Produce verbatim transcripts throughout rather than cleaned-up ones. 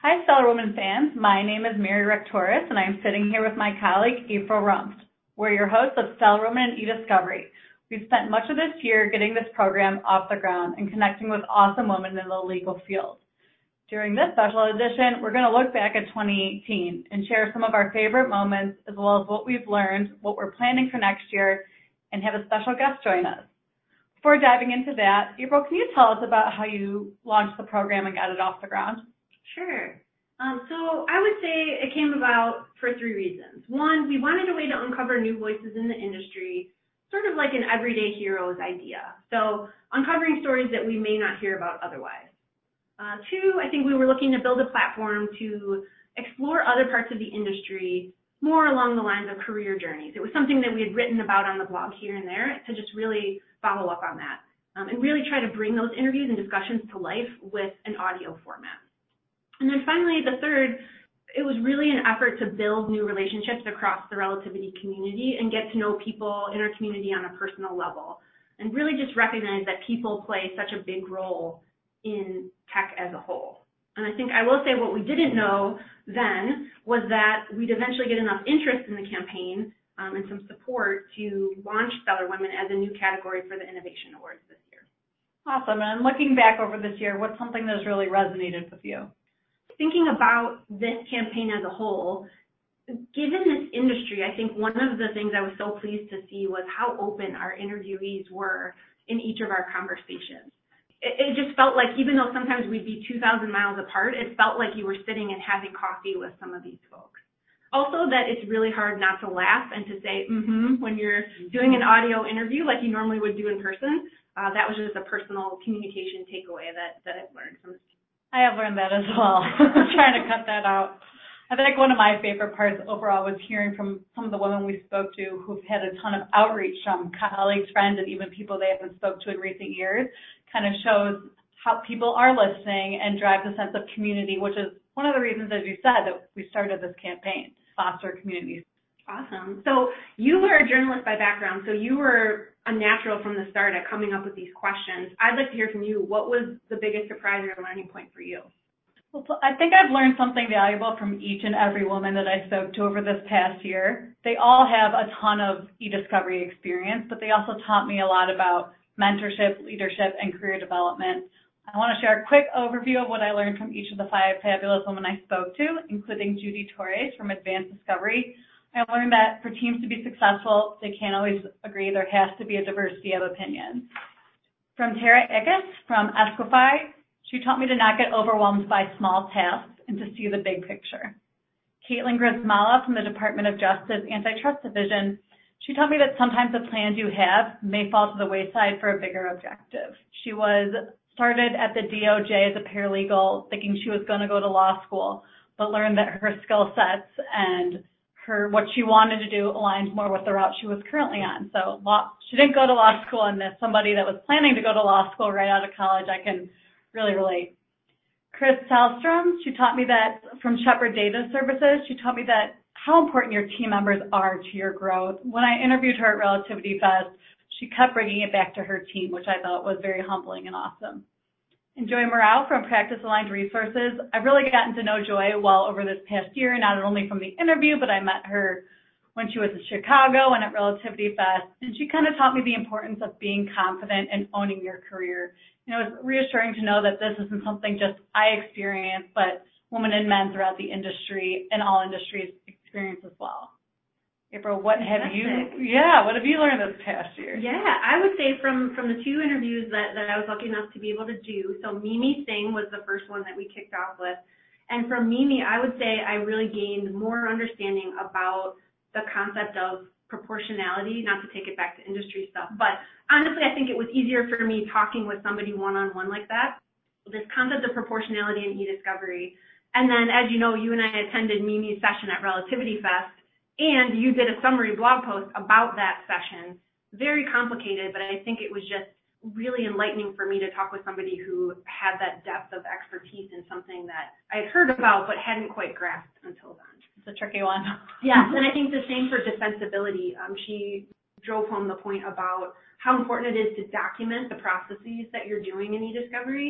Hi, Stellar Women fans. My name is Mary Rectoris, and I am sitting here with my colleague, April Rumst. We're your hosts of Stellar Women and eDiscovery. We've spent much of this year getting this program off the ground and connecting with awesome women in the legal field. During this special edition, we're going to look back at twenty eighteen and share some of our favorite moments, as well as what we've learned, what we're planning for next year, and have a special guest join us. Before diving into that, April, can you tell us about how you launched the program and got it off the ground? Sure. Um, so I would say it came about for three reasons. One, we wanted a way to uncover new voices in the industry, sort of like an everyday heroes idea. So uncovering stories that we may not hear about otherwise. Uh, two, I think we were looking to build a platform to explore other parts of the industry more along the lines of career journeys. It was something that we had written about on the blog here and there to just really follow up on that um, and really try to bring those interviews and discussions to life with an audio format. And then finally, the third, it was really an effort to build new relationships across the Relativity community and get to know people in our community on a personal level, and really just recognize that people play such a big role in tech as a whole. And I think I will say what we didn't know then was that we'd eventually get enough interest in the campaign um, and some support to launch Stellar Women as a new category for the Innovation Awards this year. Awesome. And looking back over this year, what's something that's really resonated with you? Thinking about this campaign as a whole, given this industry, I think one of the things I was so pleased to see was how open our interviewees were in each of our conversations. It, it just felt like, even though sometimes we'd be two thousand miles apart, it felt like you were sitting and having coffee with some of these folks. Also, that it's really hard not to laugh and to say, mm-hmm, when you're doing an audio interview like you normally would do in person. Uh, that was just a personal communication takeaway that, that I've learned from this. I have learned that as well. I'm trying to cut that out. I think one of my favorite parts overall was hearing from some of the women we spoke to who've had a ton of outreach from colleagues, friends, and even people they haven't spoke to in recent years. Kind of shows how people are listening and drives a sense of community, which is one of the reasons, as you said, that we started this campaign, to foster communities. Awesome. So you were a journalist by background, so you were a natural from the start at coming up with these questions. I'd like to hear from you. What was the biggest surprise or learning point for you? Well, I think I've learned something valuable from each and every woman that I spoke to over this past year. They all have a ton of eDiscovery experience, but they also taught me a lot about mentorship, leadership, and career development. I want to share a quick overview of what I learned from each of the five fabulous women I spoke to, including Judy Torres from Advanced Discovery. I learned that for teams to be successful, they can't always agree. There has to be a diversity of opinions. From Tara Ickes from Esquify, she taught me to not get overwhelmed by small tasks and to see the big picture. Caitlin Grismala from the Department of Justice Antitrust Division, she taught me that sometimes the plans you have may fall to the wayside for a bigger objective. She was started at the D O J as a paralegal, thinking she was going to go to law school, but learned that her skill sets and her what she wanted to do aligned more with the route she was currently on. So law, she didn't go to law school, and as somebody that was planning to go to law school right out of college, I can really relate. Chris Salstrom, she taught me that from Shepherd Data Services, she taught me that how important your team members are to your growth. When I interviewed her at Relativity Fest, she kept bringing it back to her team, which I thought was very humbling and awesome. And Joy Morale from Practice Aligned Resources. I've really gotten to know Joy well over this past year, not only from the interview, but I met her when she was in Chicago and at Relativity Fest. And she kind of taught me the importance of being confident and owning your career. You know, it was reassuring to know that this isn't something just I experienced, but women and men throughout the industry and all industries experience as well. April, what have you, yeah, what have you learned this past year? Yeah, I would say from, from the two interviews that, that I was lucky enough to be able to do, so Mimi Singh was the first one that we kicked off with. And from Mimi, I would say I really gained more understanding about the concept of proportionality, not to take it back to industry stuff, but honestly, I think it was easier for me talking with somebody one-on-one like that, this concept of proportionality in eDiscovery. And then, as you know, you and I attended Mimi's session at Relativity Fest, and you did a summary blog post about that session. Very complicated, but I think it was just really enlightening for me to talk with somebody who had that depth of expertise in something that I had heard about but hadn't quite grasped until then. It's a tricky one. Yes, and I think the same for defensibility. Um, she drove home the point about how important it is to document the processes that you're doing in eDiscovery.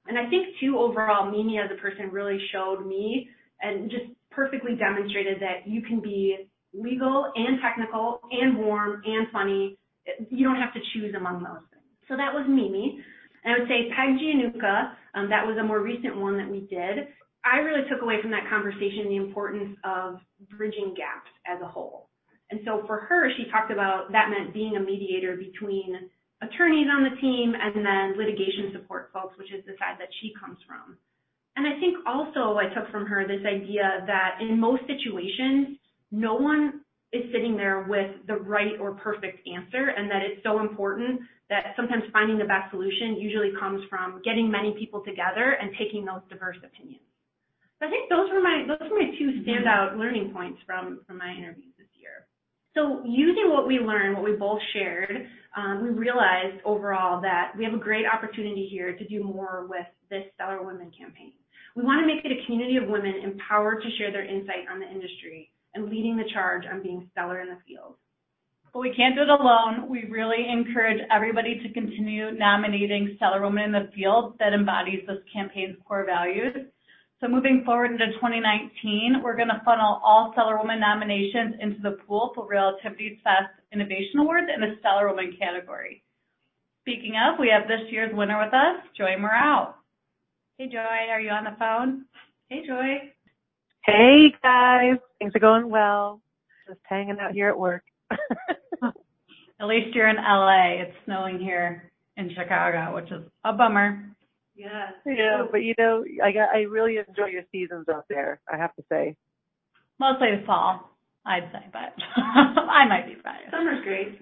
And I think, too, overall, Mimi as a person really showed me and just perfectly demonstrated that you can be legal and technical and warm and funny. You don't have to choose among those things. So that was Mimi. And I would say Peg Giannucca, um, that was a more recent one that we did. I really took away from that conversation the importance of bridging gaps as a whole. And so for her, she talked about that meant being a mediator between attorneys on the team and then litigation support folks, which is the side that she comes from. And I think also I took from her this idea that in most situations, no one is sitting there with the right or perfect answer, and that it's so important that sometimes finding the best solution usually comes from getting many people together and taking those diverse opinions. So I think those were my those were my two standout learning points from, from my interviews this year. So using what we learned, what we both shared, um, we realized overall that we have a great opportunity here to do more with this Stellar Women campaign. We want to make it a community of women empowered to share their insight on the industry and leading the charge on being stellar in the field. But we can't do it alone. We really encourage everybody to continue nominating Stellar Women in the field that embodies this campaign's core values. So moving forward into twenty nineteen, we're going to funnel all Stellar Women nominations into the pool for Relativity's Fest Innovation Awards in the Stellar Women category. Speaking of, we have this year's winner with us, Joy Morale. Hey, Joy, are you on the phone? Hey, Joy. Hey, guys. Things are going well. Just hanging out here at work. At least you're in L A. It's snowing here in Chicago, which is a bummer. Yeah. Yeah, but you know, I got, I really enjoy your seasons out there, I have to say. Mostly the fall, I'd say, but I might be biased. Summer's great.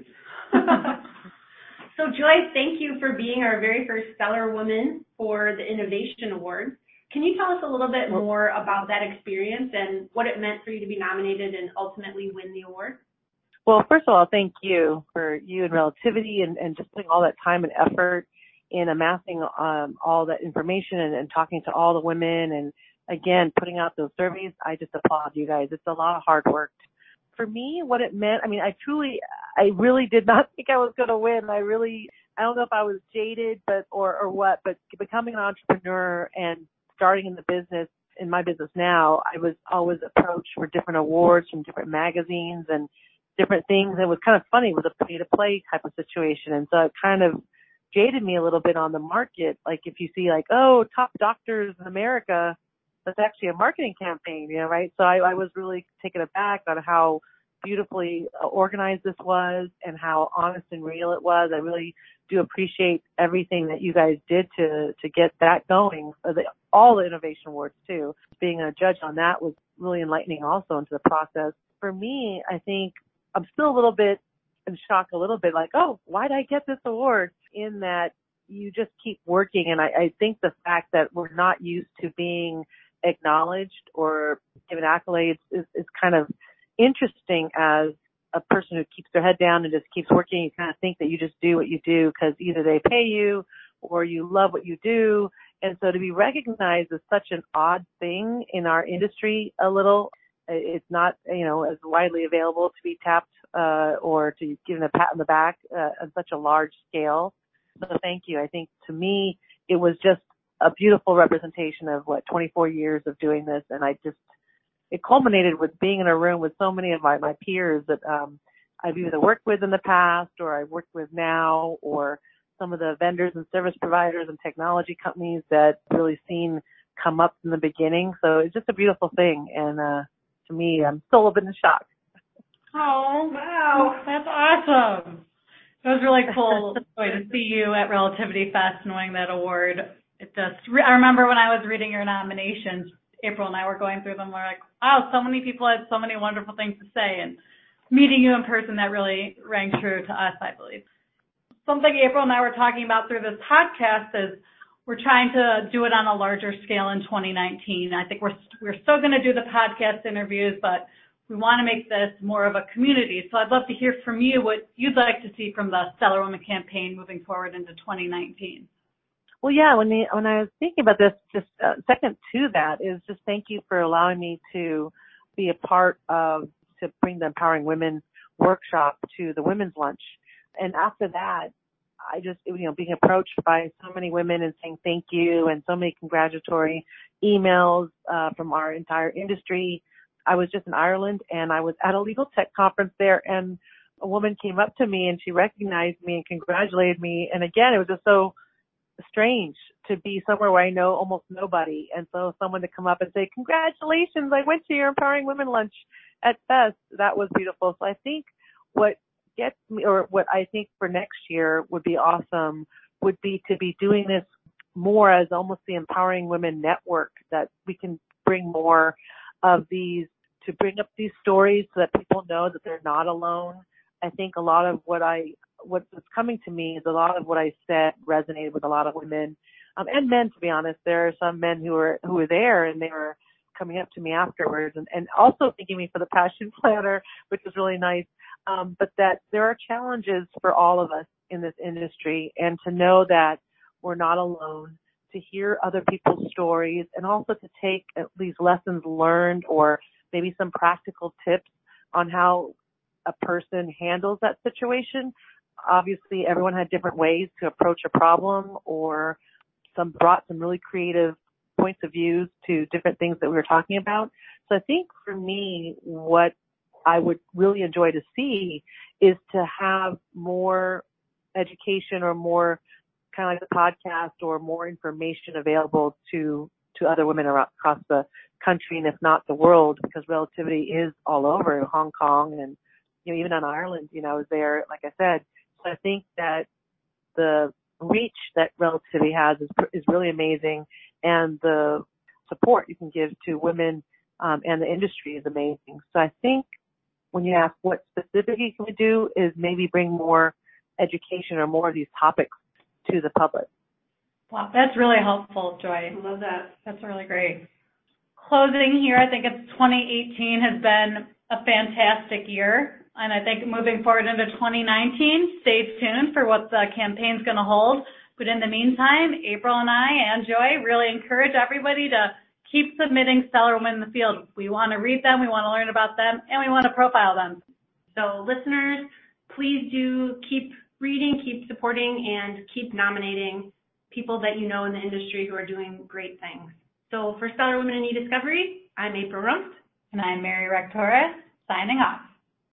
So, Joy, thank you for being our very first Stellar Woman for the Innovation Award. Can you tell us a little bit more about that experience and what it meant for you to be nominated and ultimately win the award? Well, first of all, thank you for you and Relativity and, and just putting all that time and effort in amassing um, all that information and, and talking to all the women and, again, putting out those surveys. I just applaud you guys. It's a lot of hard work. For me, what it meant, I mean, I truly, I really did not think I was going to win. I really, I don't know if I was jaded, but, or, or what, but becoming an entrepreneur and starting in the business, in my business now, I was always approached for different awards from different magazines and different things. It was kind of funny. It was a pay-to-play type of situation. And so it kind of jaded me a little bit on the market. Like if you see like, oh, top doctors in America, that's actually a marketing campaign, you know, right? So I, I was really taken aback on how beautifully organized this was and how honest and real it was. I really do appreciate everything that you guys did to, to get that going. The, all the innovation awards too. Being a judge on that was really enlightening also into the process. For me, I think I'm still a little bit in shock, a little bit like, oh, why did I get this award? In that you just keep working. And I, I think the fact that we're not used to being acknowledged or given accolades is, is kind of interesting as a person who keeps their head down and just keeps working. You kind of think that you just do what you do because either they pay you or you love what you do. And so to be recognized is such an odd thing in our industry a little. It's not, you know, as widely available to be tapped uh, or to be given a pat on the back uh, on such a large scale. So thank you. I think to me, it was just a beautiful representation of what twenty-four years of doing this. And I just, it culminated with being in a room with so many of my, my peers that um, I've either worked with in the past or I've worked with now, or some of the vendors and service providers and technology companies that really seen come up in the beginning. So it's just a beautiful thing. And uh, to me, I'm still a bit in shock. Oh, wow. That's awesome. It was really cool to see you at Relativity Fest and winning that award. It just, I remember when I was reading your nominations, April and I were going through them, we're like, wow, so many people had so many wonderful things to say, and meeting you in person, that really rang true to us, I believe. Something April and I were talking about through this podcast is we're trying to do it on a larger scale in twenty nineteen. I think we're, we're still going to do the podcast interviews, but we want to make this more of a community. So I'd love to hear from you what you'd like to see from the Stellar Women campaign moving forward into twenty nineteen. Well, yeah, when the, when I was thinking about this, just uh, second to that is just thank you for allowing me to be a part of, to bring the Empowering Women workshop to the Women's Lunch. And after that, I just, you know, being approached by so many women and saying thank you and so many congratulatory emails uh, from our entire industry. I was just in Ireland and I was at a legal tech conference there, and a woman came up to me and she recognized me and congratulated me. And again, it was just so strange to be somewhere where I know almost nobody. And so someone to come up and say, congratulations, I went to your Empowering Women lunch at Fest. That was beautiful. So I think what gets me, or what I think for next year would be awesome, would be to be doing this more as almost the Empowering Women Network, that we can bring more of these, to bring up these stories so that people know that they're not alone. I think a lot of what I, what's coming to me is a lot of what I said resonated with a lot of women, um, and men, to be honest. There are some men who were, who were there and they were coming up to me afterwards and, and also thanking me for the Passion Planner, which was really nice. Um, but that there are challenges for all of us in this industry, and to know that we're not alone, to hear other people's stories, and also to take at least lessons learned or maybe some practical tips on how a person handles that situation. Obviously, everyone had different ways to approach a problem, or some brought some really creative points of views to different things that we were talking about. So I think for me, what I would really enjoy to see is to have more education or more kind of like the podcast or more information available to, to other women around, across the country, and if not the world, because Relativity is all over Hong Kong and, you know, even on Ireland, you know, I was there, like I said. So I think that the reach that Relativity has is, is really amazing, and the support you can give to women um, and the industry is amazing. So I think when you ask what specifically can we do, is maybe bring more education or more of these topics to the public. Wow, that's really helpful, Joy. I love that. That's really great. Closing here, I think it's twenty eighteen has been a fantastic year. And I think moving forward into twenty nineteen, stay tuned for what the campaign's going to hold. But in the meantime, April and I and Joy really encourage everybody to keep submitting stellar women in the field. We want to read them, we want to learn about them, and we want to profile them. So listeners, please do keep reading, keep supporting, and keep nominating people that you know in the industry who are doing great things. So for Stellar Women in E-Discovery, I'm April Rumst. And I'm Mary Rectora, signing off.